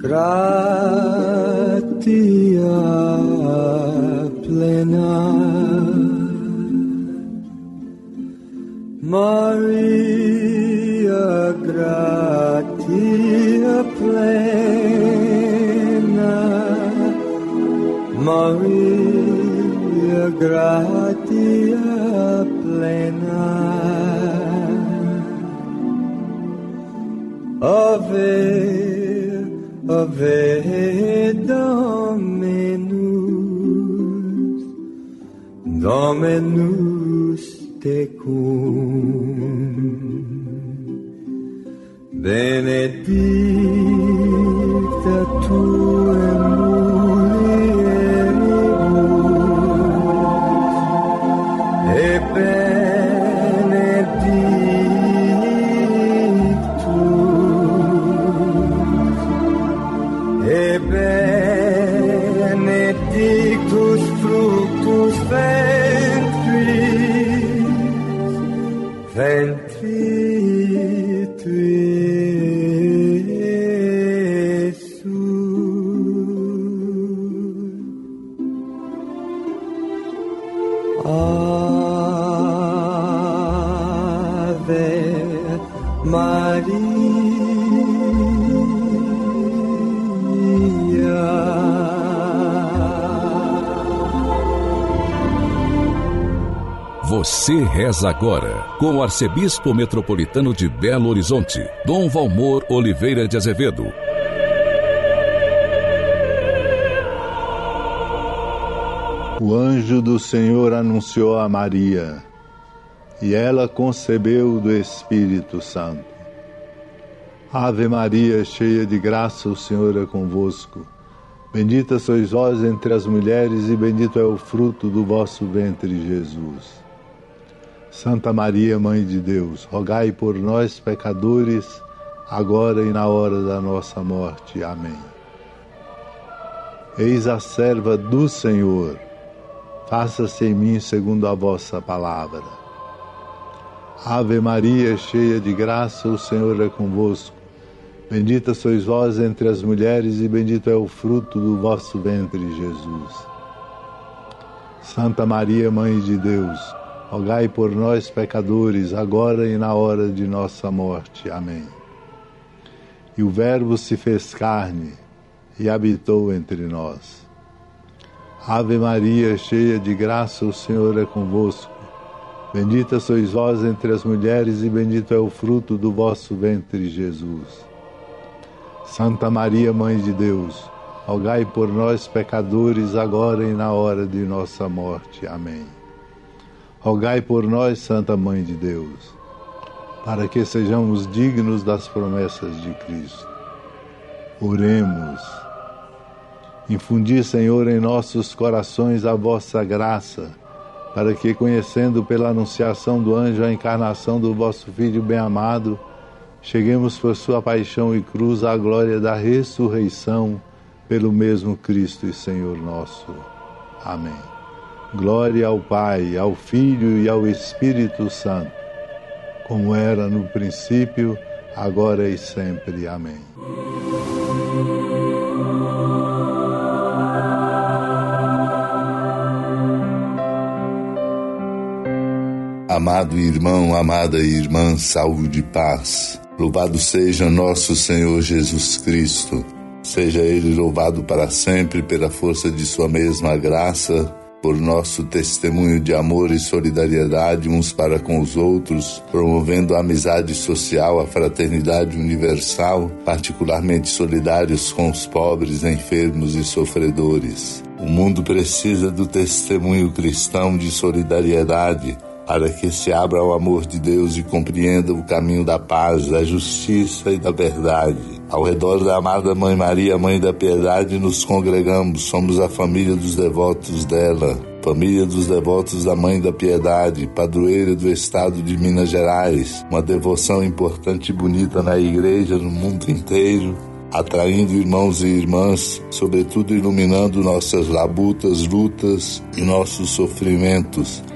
gratia plena, Maria, gratia plena, Maria, gratia plena, Ave, Ave Dominus, Dominus tecum, benedicta tu in mulieribus, et benedictus fructus ventris tui, Jesus. Ave Maria. Você reza agora com o arcebispo metropolitano de Belo Horizonte, Dom Valmor Oliveira de Azevedo. O anjo do Senhor anunciou a Maria, e ela concebeu do Espírito Santo. Ave Maria, cheia de graça, o Senhor é convosco. Bendita sois vós entre as mulheres, e bendito é o fruto do vosso ventre, Jesus. Santa Maria, Mãe de Deus, rogai por nós, pecadores, agora e na hora da nossa morte. Amém. Eis a serva do Senhor, faça-se em mim segundo a vossa palavra. Ave Maria, cheia de graça, o Senhor é convosco. Bendita sois vós entre as mulheres, e bendito é o fruto do vosso ventre, Jesus. Santa Maria, Mãe de Deus, rogai por nós, pecadores, agora e na hora de nossa morte. Amém. E o Verbo se fez carne e habitou entre nós. Ave Maria, cheia de graça, o Senhor é convosco. Bendita sois vós entre as mulheres, e bendito é o fruto do vosso ventre, Jesus. Santa Maria, Mãe de Deus, rogai por nós, pecadores, agora e na hora de nossa morte. Amém. Rogai por nós, Santa Mãe de Deus, para que sejamos dignos das promessas de Cristo. Oremos. Infundi, Senhor, em nossos corações a vossa graça, para que, conhecendo pela anunciação do anjo a encarnação do vosso Filho bem-amado, cheguemos por sua paixão e cruz à glória da ressurreição, pelo mesmo Cristo e Senhor nosso. Amém. Glória ao Pai, ao Filho e ao Espírito Santo, como era no princípio, agora e sempre. Amém. Amado irmão, amada irmã, saúde e paz. Louvado seja nosso Senhor Jesus Cristo. Seja Ele louvado para sempre pela força de sua mesma graça, por nosso testemunho de amor e solidariedade uns para com os outros, promovendo a amizade social, a fraternidade universal, particularmente solidários com os pobres, enfermos e sofredores. O mundo precisa do testemunho cristão de solidariedade, para que se abra ao amor de Deus e compreenda o caminho da paz, da justiça e da verdade. Ao redor da amada Mãe Maria, Mãe da Piedade, nos congregamos, somos a família dos devotos dela, família dos devotos da Mãe da Piedade, padroeira do estado de Minas Gerais, uma devoção importante e bonita na igreja no mundo inteiro, atraindo irmãos e irmãs, sobretudo iluminando nossas labutas, lutas e nossos sofrimentos,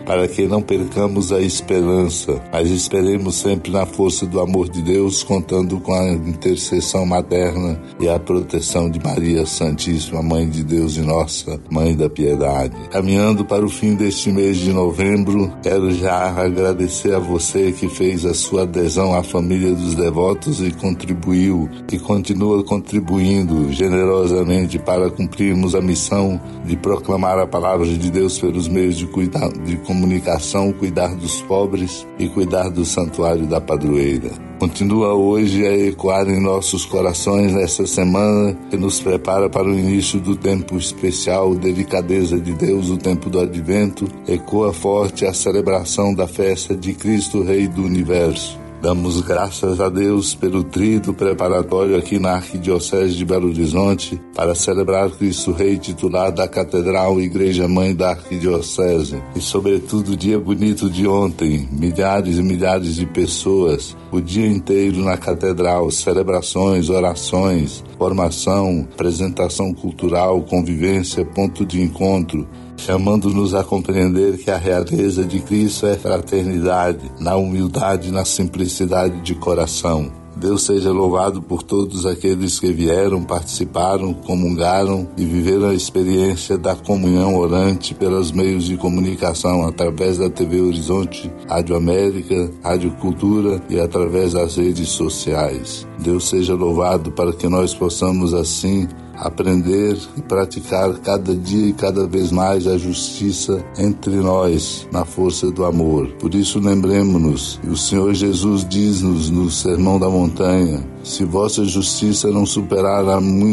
para que não percamos a esperança, mas esperemos sempre na força do amor de Deus, contando com a intercessão materna e a proteção de Maria Santíssima, Mãe de Deus e nossa Mãe da Piedade. Caminhando para o fim deste mês de novembro, quero já agradecer a você que fez a sua adesão à família dos devotos e contribuiu e continua contribuindo generosamente para cumprirmos a missão de proclamar a palavra de Deus pelos meios de comunicação, cuidar dos pobres e cuidar do santuário da padroeira. Continua hoje a ecoar em nossos corações nessa semana que nos prepara para o início do tempo especial, delicadeza de Deus, o tempo do Advento. Ecoa forte a celebração da festa de Cristo, Rei do Universo. Damos graças a Deus pelo tríduo preparatório aqui na Arquidiocese de Belo Horizonte para celebrar Cristo Rei, titular da Catedral Igreja Mãe da Arquidiocese. E sobretudo o dia bonito de ontem, milhares e milhares de pessoas, o dia inteiro na Catedral, celebrações, orações, formação, apresentação cultural, convivência, ponto de encontro, chamando-nos a compreender que a realeza de Cristo é fraternidade, na humildade, na simplicidade de coração. Deus seja louvado por todos aqueles que vieram, participaram, comungaram e viveram a experiência da comunhão orante pelos meios de comunicação, através da TV Horizonte, Rádio América, Rádio Cultura e através das redes sociais. Deus seja louvado para que nós possamos assim aprender e praticar cada dia e cada vez mais a justiça entre nós, na força do amor. Por isso lembremos-nos, e o Senhor Jesus diz-nos no Sermão da Montanha: se vossa justiça não superar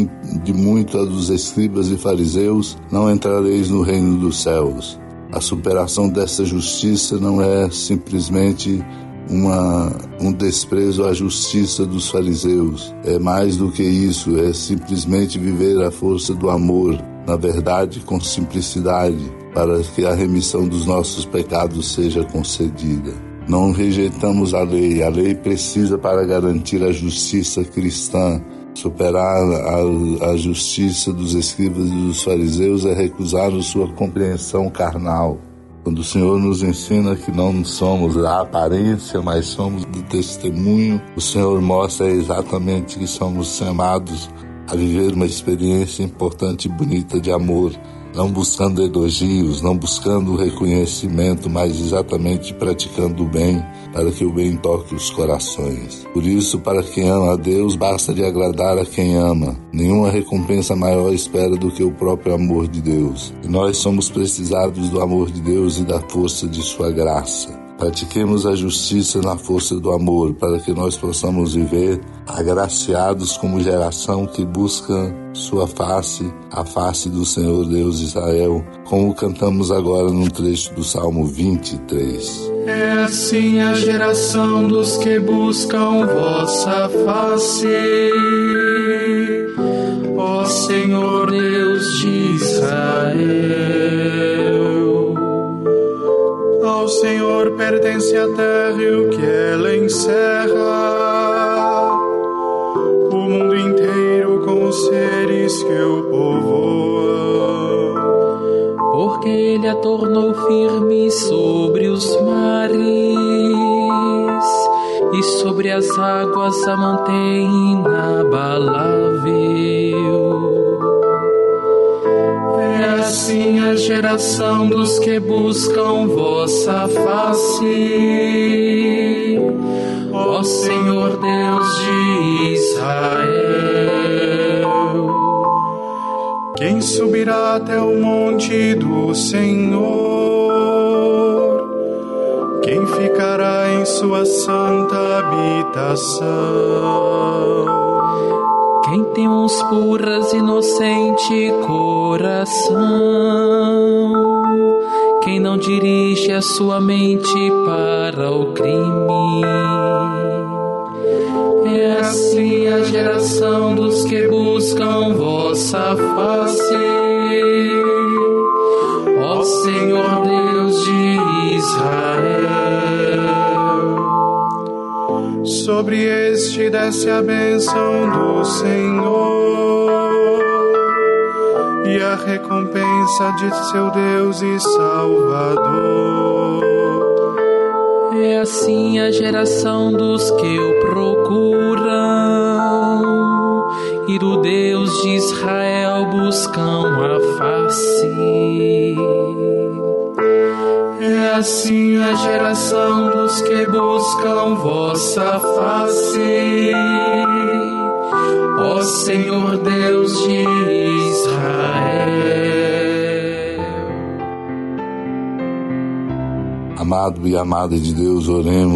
de muito a dos escribas e fariseus, não entrareis no reino dos céus. A superação dessa justiça não é simplesmente um desprezo à justiça dos fariseus. É mais do que isso, é simplesmente viver a força do amor, na verdade com simplicidade, para que a remissão dos nossos pecados seja concedida. Não rejeitamos a lei precisa para garantir a justiça cristã. Superar a justiça dos escribas e dos fariseus é recusar a sua compreensão carnal. Quando o Senhor nos ensina que não somos da aparência, mas somos do testemunho, o Senhor mostra exatamente que somos chamados a viver uma experiência importante e bonita de amor, não buscando elogios, não buscando reconhecimento, mas exatamente praticando o bem, para que o bem toque os corações. Por isso, para quem ama a Deus, basta de agradar a quem ama. Nenhuma recompensa maior espera do que o próprio amor de Deus. E nós somos precisados do amor de Deus e da força de sua graça. Pratiquemos a justiça na força do amor, para que nós possamos viver agraciados como geração que busca sua face, a face do Senhor Deus de Israel, como cantamos agora num trecho do Salmo 23. É assim a geração dos que buscam vossa face, ó Senhor Deus de Israel. Ao Senhor pertence a terra e o que ela encerra, o mundo inteiro com os seres que o povoam. Porque Ele a tornou firme sobre os mares e sobre as águas a mantém inabalável. É assim a geração dos que buscam vossa face, ó Senhor Deus de Israel. Quem subirá até o monte do Senhor? Quem ficará em sua santa habitação? Quem tem mãos puras, inocente coração, quem não dirige a sua mente para o crime. É assim a geração dos que buscam vossa face, ó Senhor Deus de Israel. Sobre este desce a bênção do Senhor, e a recompensa de seu Deus e Salvador. É assim a geração dos que o procuram, e do Deus de Israel buscam a face. É assim a geração dos que buscam vossa face, ó Senhor Deus de Israel. Amado e amada de Deus,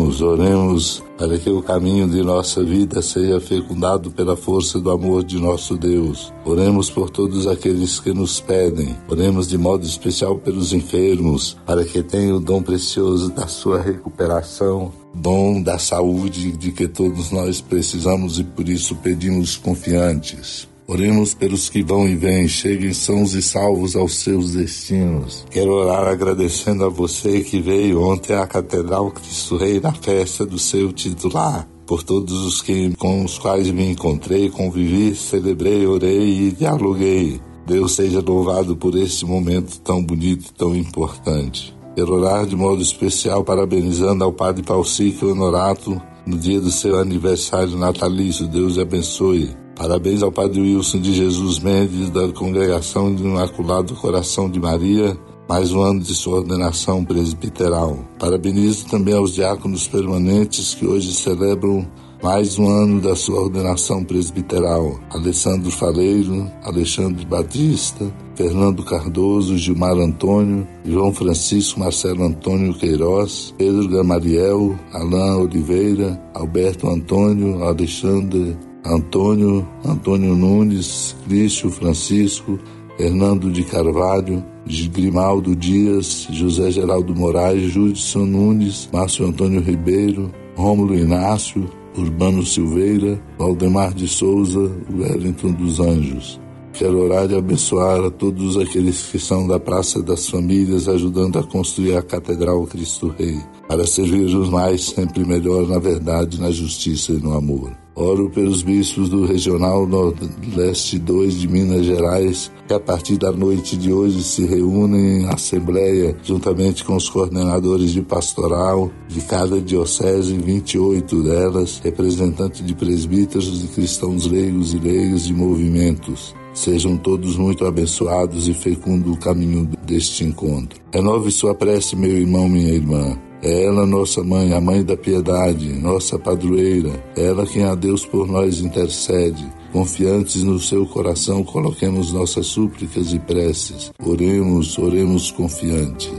oremos para que o caminho de nossa vida seja fecundado pela força do amor de nosso Deus. Oremos por todos aqueles que nos pedem. Oremos de modo especial pelos enfermos, para que tenham o dom precioso da sua recuperação, dom da saúde de que todos nós precisamos e por isso pedimos confiantes. Oremos pelos que vão e vêm, cheguem sãos e salvos aos seus destinos. Quero orar agradecendo a você que veio ontem à Catedral Cristo Rei na festa do seu titular, por todos os com os quais me encontrei, convivi, celebrei, orei e dialoguei. Deus seja louvado por esse momento tão bonito e tão importante. Quero orar de modo especial parabenizando ao Padre Paucíquio Honorato no dia do seu aniversário natalício. Deus abençoe. Parabéns ao Padre Wilson de Jesus Mendes, da Congregação do Imaculado Coração de Maria, mais um ano de sua ordenação presbiteral. Parabenizo também aos diáconos permanentes que hoje celebram mais um ano da sua ordenação presbiteral: Alessandro Faleiro, Alexandre Batista, Fernando Cardoso, Gilmar Antônio, João Francisco Marcelo Antônio Queiroz, Pedro Gamaliel, Alain Oliveira, Alberto Antônio, Alexandre Antônio Nunes, Crício Francisco, Hernando de Carvalho, Grimaldo Dias, José Geraldo Moraes, Judson Nunes, Márcio Antônio Ribeiro, Rômulo Inácio, Urbano Silveira, Valdemar de Souza, Wellington dos Anjos. Quero orar e abençoar a todos aqueles que são da Praça das Famílias, ajudando a construir a Catedral Cristo Rei, para servir-nos mais, sempre melhor, na verdade, na justiça e no amor. Oro pelos bispos do Regional Nordeste 2 de Minas Gerais, que a partir da noite de hoje se reúnem em assembleia, juntamente com os coordenadores de pastoral de cada diocese, 28 delas, representantes de presbíteros, de cristãos leigos e leigas de movimentos. Sejam todos muito abençoados e fecundo o caminho deste encontro. Renove sua prece, meu irmão, minha irmã. É ela nossa mãe, a mãe da piedade, nossa padroeira. É ela quem a Deus por nós intercede. Confiantes no seu coração, coloquemos nossas súplicas e preces. Oremos confiantes.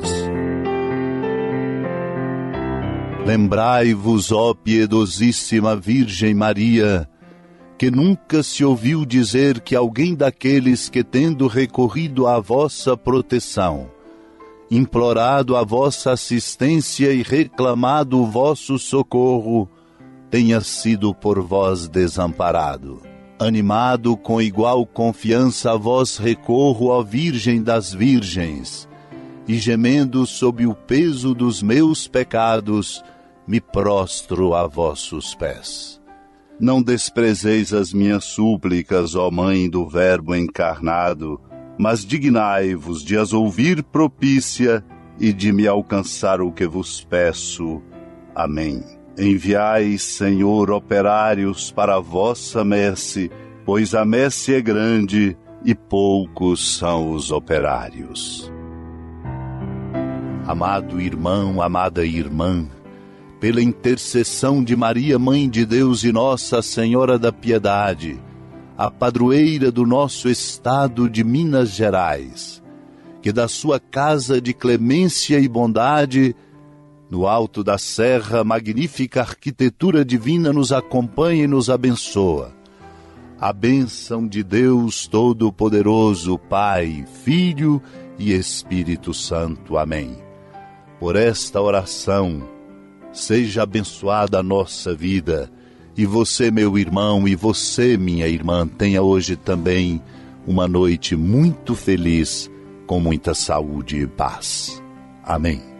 Lembrai-vos, ó piedosíssima Virgem Maria, que nunca se ouviu dizer que alguém daqueles que, tendo recorrido à vossa proteção, implorado a vossa assistência e reclamado o vosso socorro, tenha sido por vós desamparado. Animado com igual confiança a vós recorro, ó Virgem das Virgens, e gemendo sob o peso dos meus pecados, me prostro a vossos pés. Não desprezeis as minhas súplicas, ó Mãe do Verbo encarnado, mas dignai-vos de as ouvir propícia e de me alcançar o que vos peço. Amém. Enviai, Senhor, operários para a vossa messe, pois a messe é grande e poucos são os operários. Amado irmão, amada irmã, pela intercessão de Maria, Mãe de Deus e Nossa Senhora da Piedade, a padroeira do nosso estado de Minas Gerais, que da sua casa de clemência e bondade, no alto da serra, magnífica arquitetura divina nos acompanha e nos abençoa. A bênção de Deus Todo-Poderoso, Pai, Filho e Espírito Santo. Amém. Por esta oração, seja abençoada a nossa vida. E você, meu irmão, e você, minha irmã, tenha hoje também uma noite muito feliz, com muita saúde e paz. Amém.